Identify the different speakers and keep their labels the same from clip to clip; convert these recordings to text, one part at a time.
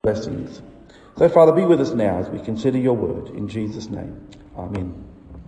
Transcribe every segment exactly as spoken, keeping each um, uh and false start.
Speaker 1: blessings. So, Father, be with us now as we consider your word. In Jesus' name, amen.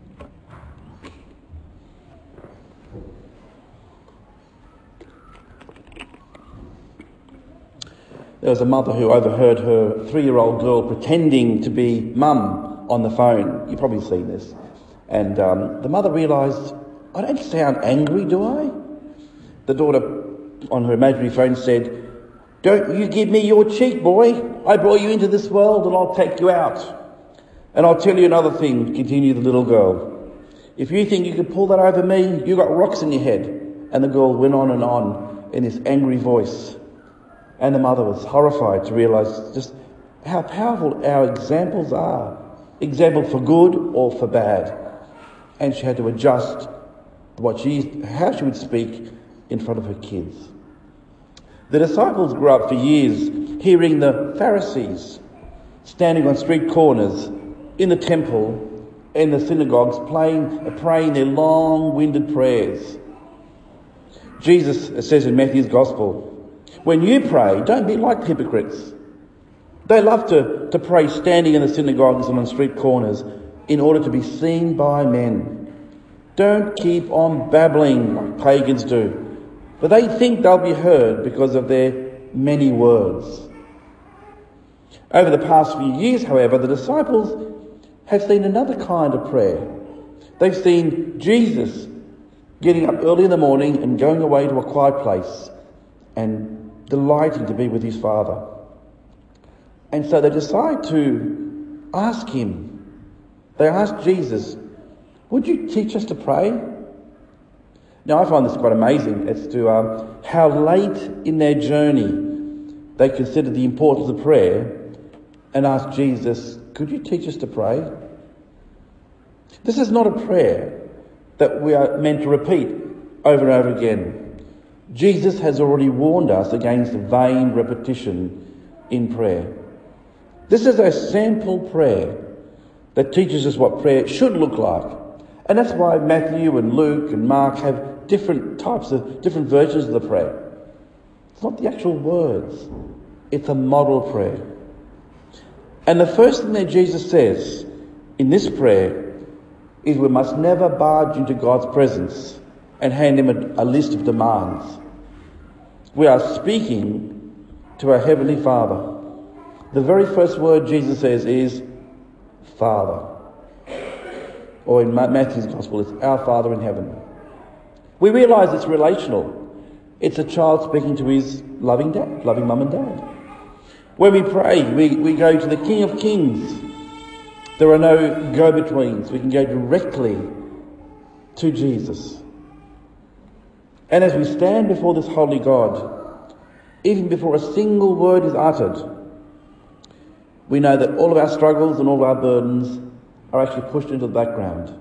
Speaker 1: There was a mother who overheard her three-year-old girl pretending to be mum on the phone. You've probably seen this. And um, the mother realised, I don't sound angry, do I? The daughter on her imaginary phone said, don't you give me your cheek, boy. I brought you into this world and I'll take you out. And I'll tell you another thing, continued the little girl. If you think you can pull that over me, you got rocks in your head. And the girl went on and on in this angry voice. And the mother was horrified to realise just how powerful our examples are. Example for good or for bad. And she had to adjust what she, how she would speak in front of her kids. The disciples grew up for years hearing the Pharisees standing on street corners, in the temple, in the synagogues, playing, praying their long-winded prayers. Jesus says in Matthew's Gospel, when you pray, don't be like hypocrites. They love to, to pray standing in the synagogues and on street corners in order to be seen by men. Don't keep on babbling like pagans do, but they think they'll be heard because of their many words. Over the past few years, however, the disciples have seen another kind of prayer. They've seen Jesus getting up early in the morning and going away to a quiet place and delighting to be with his Father. And so they decide to ask him. They ask Jesus, would you teach us to pray? Now I find this quite amazing as to um, how late in their journey they considered the importance of prayer and asked Jesus, could you teach us to pray? This is not a prayer that we are meant to repeat over and over again. Jesus has already warned us against vain repetition in prayer. This is a sample prayer that teaches us what prayer should look like. And that's why Matthew and Luke and Mark have different types of, different versions of the prayer. It's not the actual words. It's a model prayer. And the first thing that Jesus says in this prayer is we must never barge into God's presence and hand him a, a list of demands. We are speaking to our Heavenly Father. The very first word Jesus says is Father. Or in Matthew's Gospel, it's our Father in heaven. We realise it's relational. It's a child speaking to his loving dad, loving mum and dad. When we pray, we, we go to the King of Kings. There are no go-betweens. We can go directly to Jesus. And as we stand before this holy God, even before a single word is uttered, we know that all of our struggles and all of our burdens are actually pushed into the background.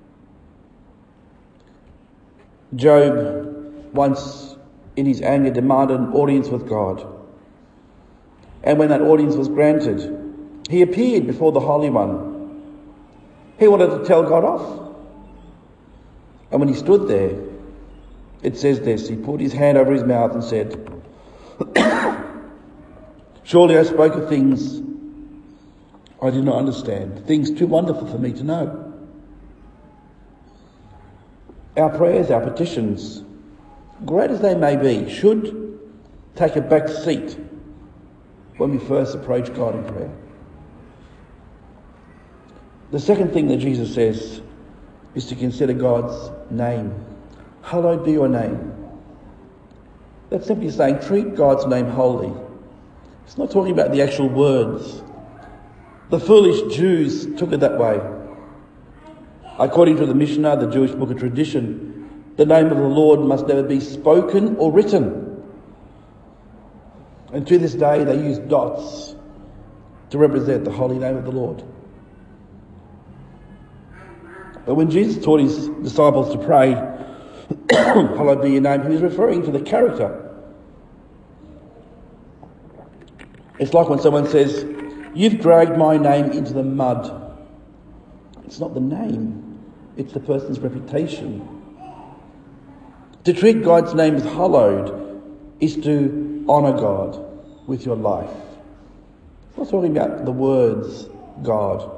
Speaker 1: Job once, in his anger, demanded an audience with God. And when that audience was granted, he appeared before the Holy One. He wanted to tell God off. And when he stood there, it says this, he put his hand over his mouth and said, surely I spoke of things I did not understand, things too wonderful for me to know. Our prayers, our petitions, great as they may be, should take a back seat when we first approach God in prayer. The second thing that Jesus says is to consider God's name. Hallowed be your name. That's simply saying treat God's name holy. It's not talking about the actual words. The foolish Jews took it that way. According to the Mishnah, the Jewish book of tradition, the name of the Lord must never be spoken or written. And to this day they use dots to represent the holy name of the Lord. But when Jesus taught his disciples to pray, hallowed be your name, he was referring to the character. It's like when someone says, you've dragged my name into the mud. It's not the name, it's the person's reputation. To treat God's name as hallowed is to honour God with your life. Paul's talking about the words God.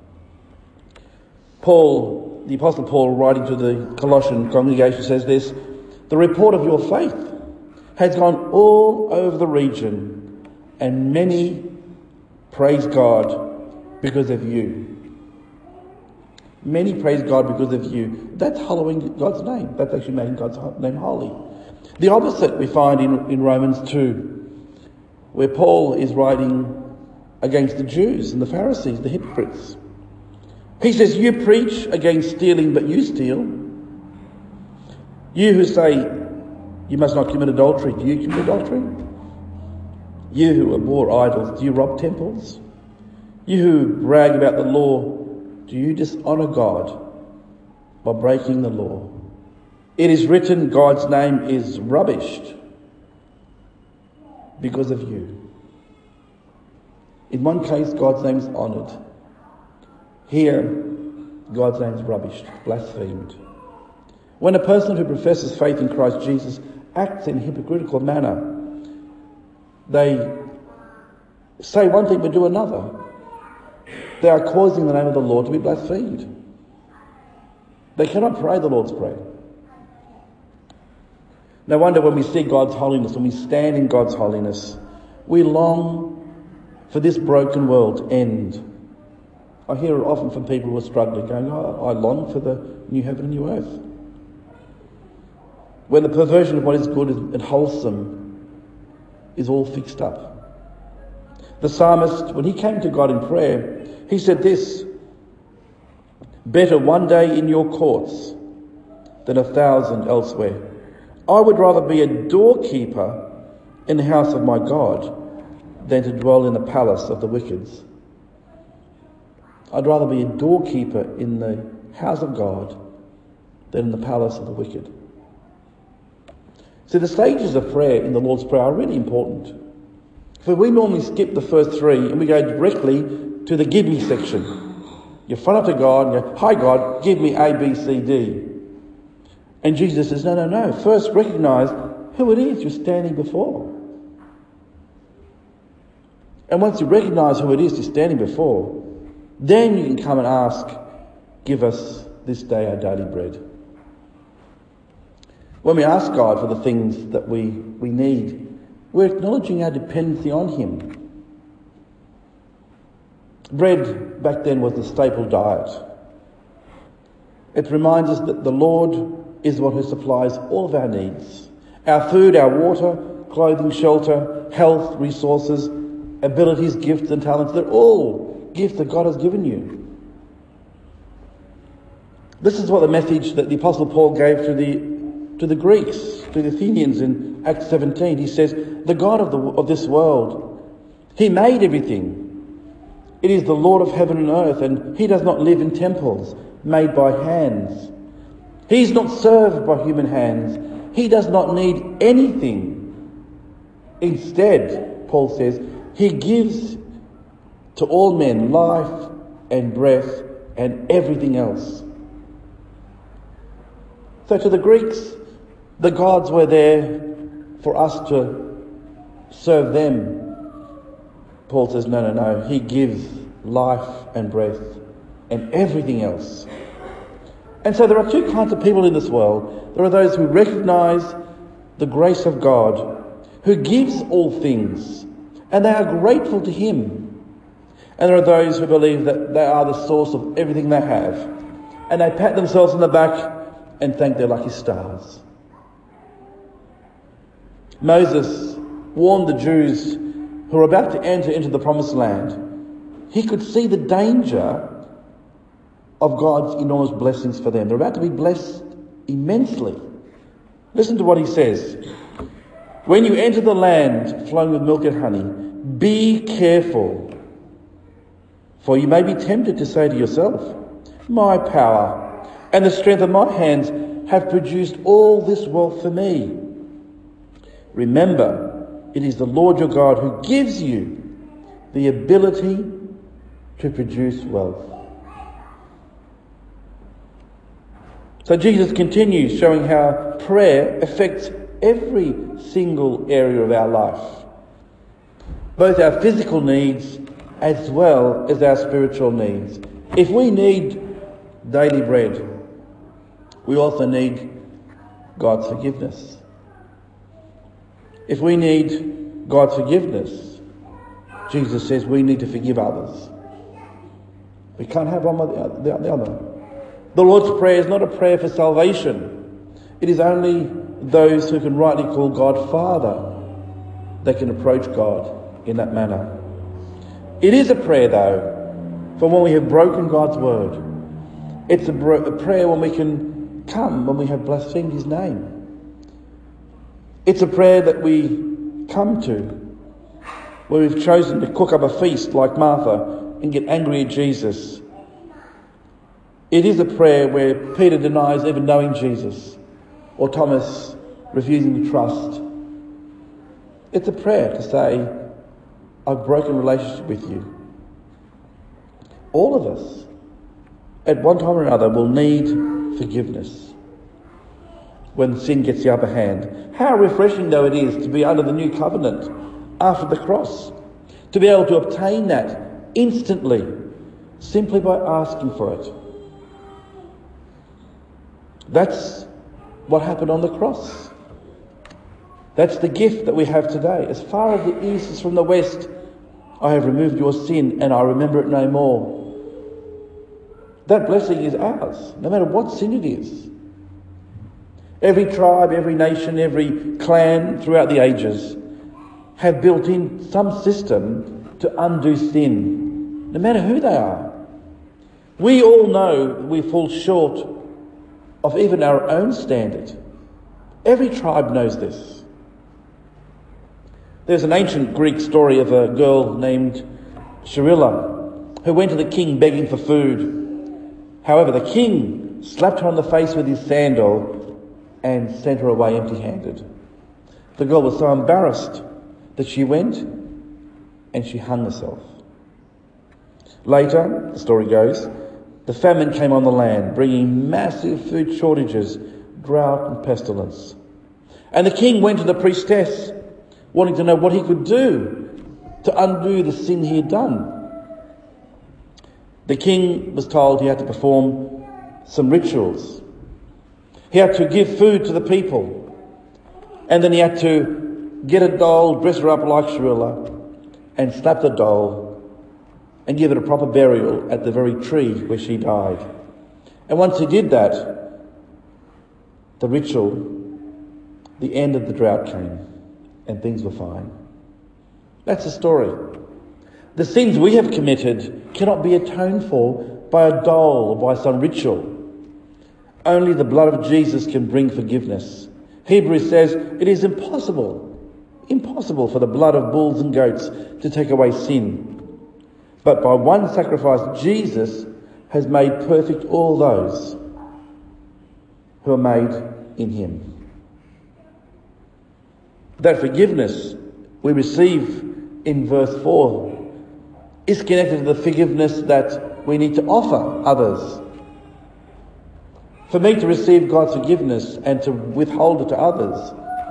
Speaker 1: Paul, the Apostle Paul, writing to the Colossian congregation, says this: the report of your faith has gone all over the region, and many praise God because of you. Many praise God because of you. That's hallowing God's name. That's actually making God's name holy. The opposite we find in, in Romans two, where Paul is writing against the Jews and the Pharisees, the hypocrites. He says, you preach against stealing, but you steal. You who say you must not commit adultery, do you commit adultery? You who abhor idols, do you rob temples? You who brag about the law, do you dishonour God by breaking the law? It is written, God's name is rubbished because of you. In one case, God's name is honoured. Here, God's name is rubbished, blasphemed. When a person who professes faith in Christ Jesus acts in a hypocritical manner, they say one thing but do another. They are causing the name of the Lord to be blasphemed. They cannot pray the Lord's Prayer. No wonder when we see God's holiness, when we stand in God's holiness, we long for this broken world to end. I hear it often from people who are struggling, going, oh, I long for the new heaven and new earth. When the perversion of what is good and wholesome is all fixed up. The psalmist, when he came to God in prayer, he said this: better one day in your courts than a thousand elsewhere. I would rather be a doorkeeper in the house of my God than to dwell in the palace of the wicked. I'd rather be a doorkeeper in the house of God than in the palace of the wicked. So the stages of prayer in the Lord's Prayer are really important. For we normally skip the first three and we go directly to the give me section. You front up to God and go, hi God, give me A, B, C, D. And Jesus says, no, no, no. First recognise who it is you're standing before. And once you recognise who it is you're standing before, then you can come and ask, give us this day our daily bread. When we ask God for the things that we, we need, we're acknowledging our dependency on Him. Bread back then was the staple diet. It reminds us that the Lord is the one who supplies all of our needs. Our food, our water, clothing, shelter, health, resources, abilities, gifts and talents, they're all gifts that God has given you. This is what the message that the Apostle Paul gave to the to the Greeks, to the Athenians in Acts seventeen. He says, the God of, the, of this world, He made everything. It is the Lord of heaven and earth, and He does not live in temples made by hands. He is not served by human hands. He does not need anything. Instead, Paul says, He gives to all men life and breath and everything else. So to the Greeks, the gods were there for us to serve them. Paul says, no, no, no. He gives life and breath and everything else. And so there are two kinds of people in this world. There are those who recognise the grace of God, who gives all things, and they are grateful to Him. And there are those who believe that they are the source of everything they have, and they pat themselves on the back and thank their lucky stars. Moses warned the Jews who were about to enter into the promised land. He could see the danger of God's enormous blessings for them. They're about to be blessed immensely. Listen to what he says. When you enter the land flowing with milk and honey, be careful, for you may be tempted to say to yourself, my power and the strength of my hands have produced all this wealth for me. Remember, it is the Lord your God who gives you the ability to produce wealth. So Jesus continues showing how prayer affects every single area of our life. Both our physical needs as well as our spiritual needs. If we need daily bread, we also need God's forgiveness. If we need God's forgiveness, Jesus says we need to forgive others. We can't have one without the other. The Lord's Prayer is not a prayer for salvation. It is only those who can rightly call God Father that can approach God in that manner. It is a prayer, though, for when we have broken God's word. It's a, bro- a prayer when we can come when we have blasphemed his name. It's a prayer that we come to where we've chosen to cook up a feast like Martha and get angry at Jesus. It is a prayer where Peter denies even knowing Jesus, or Thomas refusing to trust. It's a prayer to say, I've broken relationship with you. All of us, at one time or another, will need forgiveness when sin gets the upper hand. How refreshing, though, it is to be under the new covenant after the cross, to be able to obtain that instantly, simply by asking for it. That's what happened on the cross. That's the gift that we have today. As far as the east is from the west, I have removed your sin and I remember it no more. That blessing is ours, no matter what sin it is. Every tribe, every nation, every clan throughout the ages have built in some system to undo sin, no matter who they are. We all know we fall short of even our own standard. Every tribe knows this. There's an ancient Greek story of a girl named Charilla who went to the king begging for food. However, the king slapped her on the face with his sandal and sent her away empty-handed. The girl was so embarrassed that she went and she hung herself. Later, the story goes, the famine came on the land, bringing massive food shortages, drought and pestilence. And the king went to the priestess, wanting to know what he could do to undo the sin he had done. The king was told he had to perform some rituals. He had to give food to the people. And then he had to get a doll, dress her up like Charilla, and slap the doll and give it a proper burial at the very tree where she died. And once he did that, the ritual, the end of the drought came and things were fine. That's the story. The sins we have committed cannot be atoned for by a doll or by some ritual. Only the blood of Jesus can bring forgiveness. Hebrews says it is impossible, impossible for the blood of bulls and goats to take away sin. But by one sacrifice, Jesus has made perfect all those who are made in him. That forgiveness we receive in verse four is connected to the forgiveness that we need to offer others. For me to receive God's forgiveness and to withhold it to others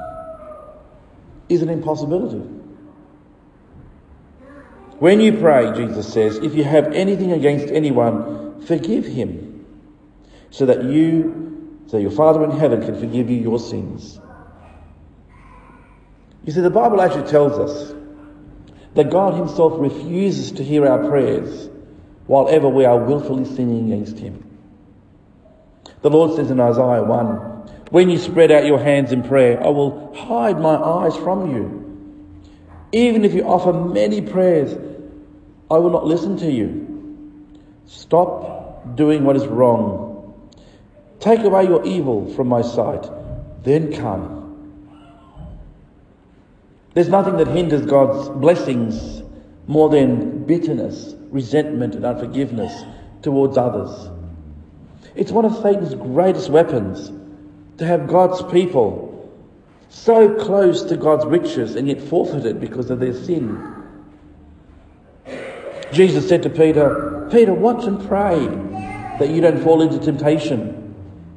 Speaker 1: is an impossibility. When you pray, Jesus says, if you have anything against anyone, forgive him, so that you, so your Father in heaven can forgive you your sins. You see, the Bible actually tells us that God himself refuses to hear our prayers while ever we are willfully sinning against him. The Lord says in Isaiah one, when you spread out your hands in prayer, I will hide my eyes from you. Even if you offer many prayers, I will not listen to you. Stop doing what is wrong. Take away your evil from my sight. Then come. There's nothing that hinders God's blessings more than bitterness, resentment and unforgiveness towards others. It's one of Satan's greatest weapons to have God's people so close to God's riches and yet forfeited because of their sin. Jesus said to Peter, Peter, watch and pray that you don't fall into temptation.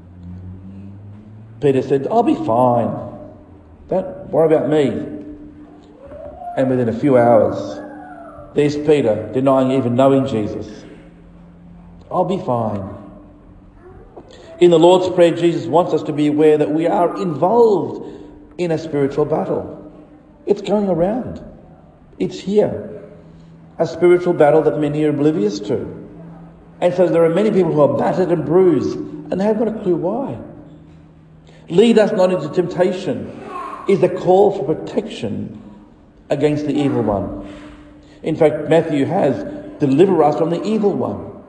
Speaker 1: Peter said, I'll be fine. Don't worry about me. And within a few hours, There's Peter denying even knowing Jesus. I'll be fine. In the Lord's Prayer, Jesus wants us to be aware that we are involved in a spiritual battle. It's going around. It's here. A spiritual battle that many are oblivious to. And so there are many people who are battered and bruised, and they haven't got a clue why. Lead us not into temptation is a call for protection against the evil one. In fact, Matthew has, deliver us from the evil one.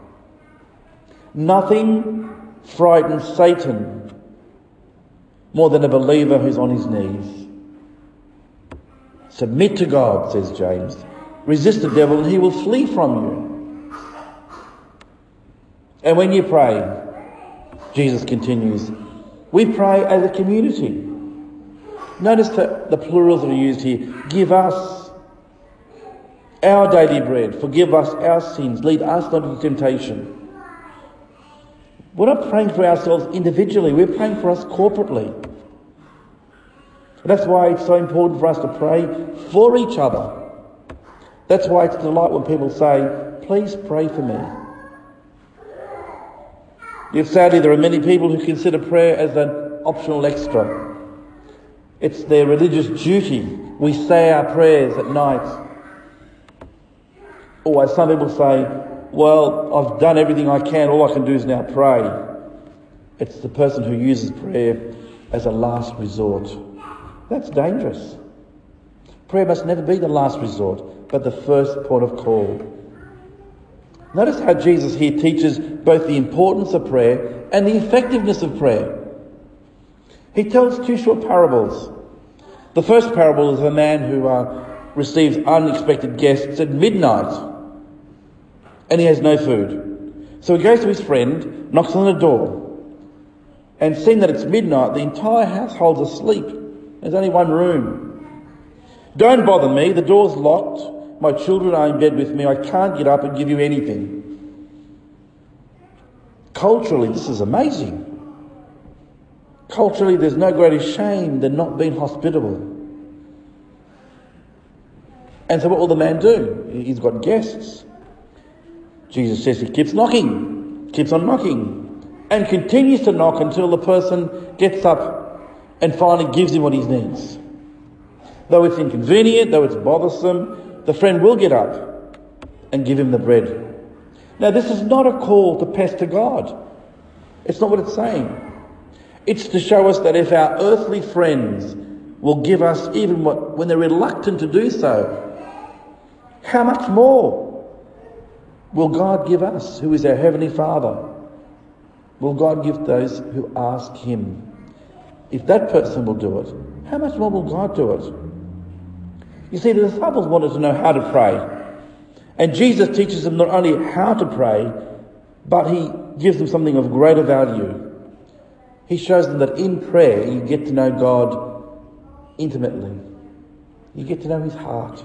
Speaker 1: Nothing frightens Satan more than a believer who's on his knees. Submit to God, says James. Resist the devil and he will flee from you. And when you pray, Jesus continues, we pray as a community. Notice that the plurals that are used here. Give us our daily bread. Forgive us our sins. Lead us not into temptation. We're not praying for ourselves individually. We're praying for us corporately. That's why it's so important for us to pray for each other. That's why it's a delight when people say, please pray for me. Yet sadly, there are many people who consider prayer as an optional extra. It's their religious duty. We say our prayers at night. Or as some people say, well, I've done everything I can, all I can do is now pray. It's the person who uses prayer as a last resort. That's dangerous. Prayer must never be the last resort, but the first port of call. Notice how Jesus here teaches both the importance of prayer and the effectiveness of prayer. He tells two short parables. The first parable is of a man who uh, receives unexpected guests at midnight and he has no food. So he goes to his friend, knocks on the door, and seeing that it's midnight, the entire household's asleep. There's only one room. Don't bother me, the door's locked. My children are in bed with me. I can't get up and give you anything. Culturally, this is amazing. Culturally, there's no greater shame than not being hospitable. And so what will the man do? He's got guests. Jesus says he keeps knocking, keeps on knocking, and continues to knock until the person gets up and finally gives him what he needs. Though it's inconvenient, though it's bothersome, the friend will get up and give him the bread. Now, this is not a call to pester God. It's not what it's saying. It's to show us that if our earthly friends will give us even what, when they're reluctant to do so, how much more will God give us, who is our Heavenly Father? Will God give those who ask Him? If that person will do it, how much more will God do it? You see, the disciples wanted to know how to pray. And Jesus teaches them not only how to pray, but He gives them something of greater value. He shows them that in prayer you get to know God intimately. You get to know His heart.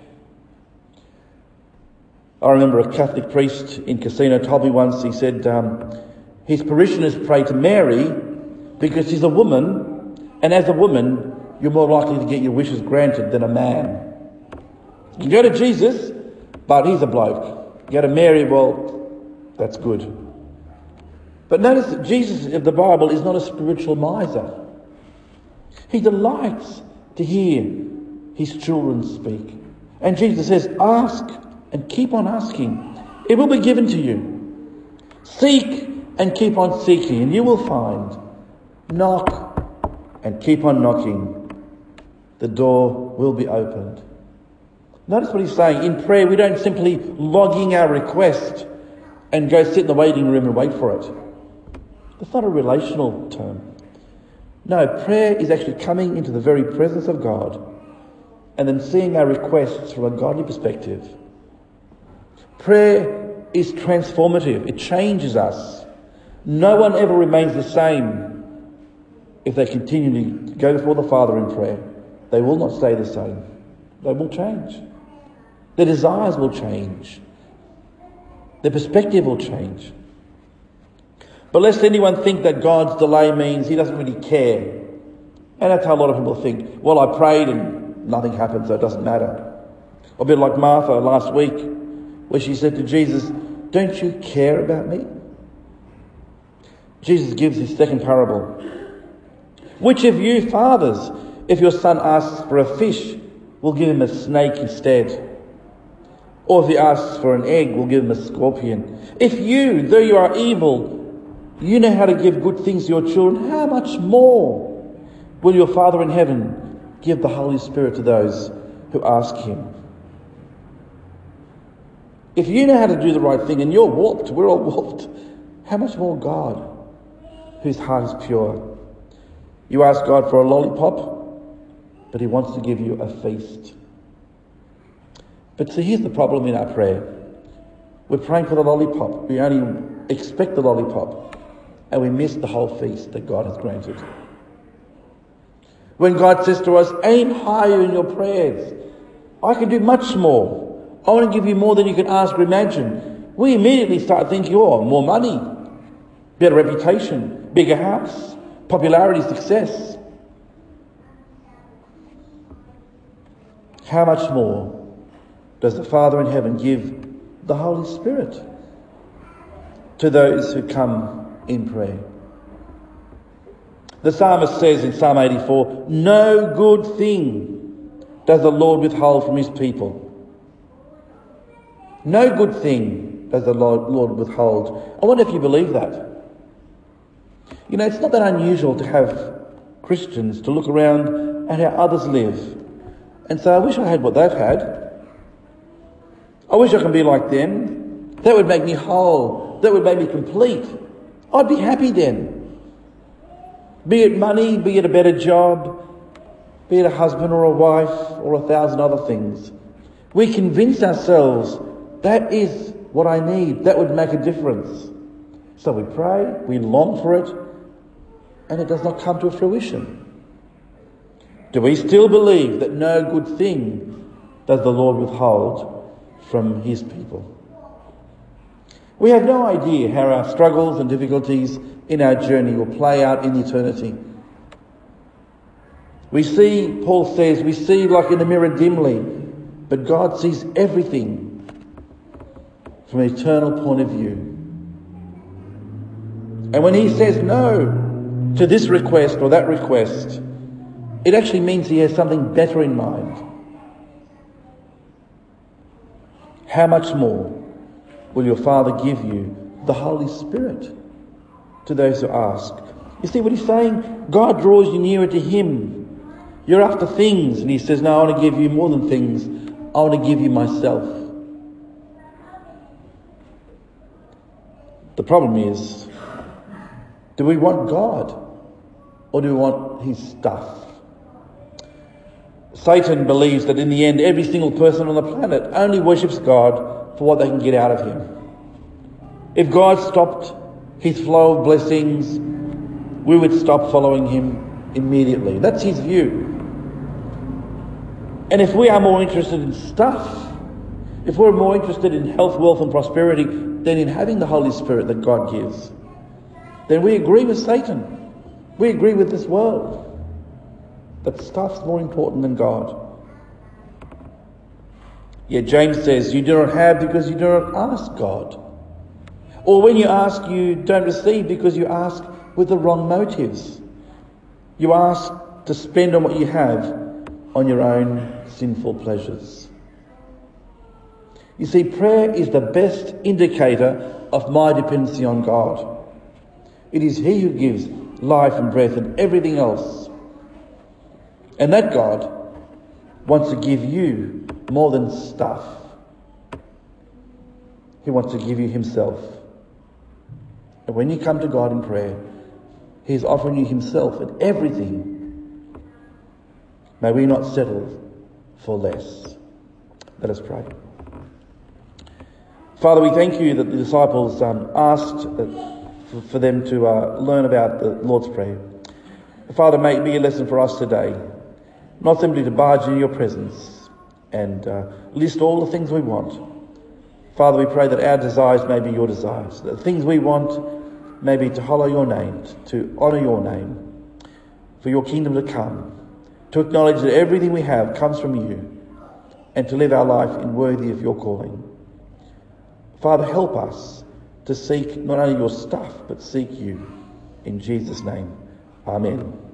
Speaker 1: I remember a Catholic priest in Casino told me once, he said um, his parishioners pray to Mary because she's a woman, and as a woman you're more likely to get your wishes granted than a man. You can go to Jesus, but he's a bloke. You go to Mary, well, that's good. But notice that Jesus of the Bible is not a spiritual miser. He delights to hear His children speak. And Jesus says, ask and keep on asking. It will be given to you. Seek and keep on seeking, and you will find. Knock and keep on knocking. The door will be opened. Notice what He's saying. In prayer, we don't simply log in our request and go sit in the waiting room and wait for it. That's not a relational term. No, prayer is actually coming into the very presence of God and then seeing our requests from a godly perspective. Prayer is transformative. It changes us. No one ever remains the same if they continually go before the Father in prayer. They will not stay the same. They will change. Their desires will change. Their perspective will change. But lest anyone think that God's delay means He doesn't really care. And that's how a lot of people think. Well, I prayed and nothing happened, so it doesn't matter. A bit like Martha last week, where she said to Jesus, "Don't you care about me?" Jesus gives his second parable. "Which of you fathers, if your son asks for a fish, will give him a snake instead? Or if he asks for an egg, will give him a scorpion? If you, though you are evil, you know how to give good things to your children, how much more will your Father in heaven give the Holy Spirit to those who ask him?" If you know how to do the right thing, and you're warped, we're all warped, how much more God, whose heart is pure? You ask God for a lollipop, but he wants to give you a feast. But see, here's the problem in our prayer. We're praying for the lollipop. We only expect the lollipop, and we miss the whole feast that God has granted. When God says to us, "Aim higher in your prayers. I can do much more. I want to give you more than you can ask or imagine," we immediately start thinking, oh, more money, better reputation, bigger house, popularity, success. How much more does the Father in heaven give the Holy Spirit to those who come in prayer? The psalmist says in Psalm eighty-four, "No good thing does the Lord withhold from his people." No good thing does the Lord, Lord withhold. I wonder if you believe that. You know, it's not that unusual to have Christians to look around at how others live and say, "I wish I had what they've had. I wish I could be like them. That would make me whole. That would make me complete. I'd be happy then." Be it money, be it a better job, be it a husband or a wife or a thousand other things. We convince ourselves that is what I need. That would make a difference. So we pray, we long for it, and it does not come to fruition. Do we still believe that no good thing does the Lord withhold from his people? We have no idea how our struggles and difficulties in our journey will play out in eternity. We see, Paul says, we see like in a mirror dimly, but God sees everything from an eternal point of view. And when he says no to this request or that request, it actually means he has something better in mind. How much more will your Father give you the Holy Spirit to those who ask? You see what he's saying? God draws you nearer to him. You're after things, and he says, "No, I want to give you more than things. I want to give you myself." The problem is, do we want God or do we want his stuff? Satan believes that in the end, every single person on the planet only worships God for what they can get out of him. If God stopped his flow of blessings, we would stop following him immediately. That's his view. And if we are more interested in stuff, if we're more interested in health, wealth and prosperity than in having the Holy Spirit that God gives, then we agree with Satan. We agree with this world that stuff's more important than God. Yet James says, you do not have because you do not ask God. Or when you ask, you don't receive because you ask with the wrong motives. You ask to spend on what you have on your own sinful pleasures. You see, prayer is the best indicator of my dependency on God. It is he who gives life and breath and everything else. And that God wants to give you more than stuff. He wants to give you himself. And when you come to God in prayer, he is offering you himself and everything. May we not settle for less. Let us pray. Father, we thank you that the disciples um, asked that for, for them to uh, learn about the Lord's Prayer. Father, may it be a lesson for us today, not simply to barge into your presence and uh, list all the things we want. Father, we pray that our desires may be your desires, that the things we want may be to hallow your name, to honour your name, for your kingdom to come, to acknowledge that everything we have comes from you, and to live our life in worthy of your calling. Father, help us to seek not only your stuff, but seek you. In Jesus' name, amen.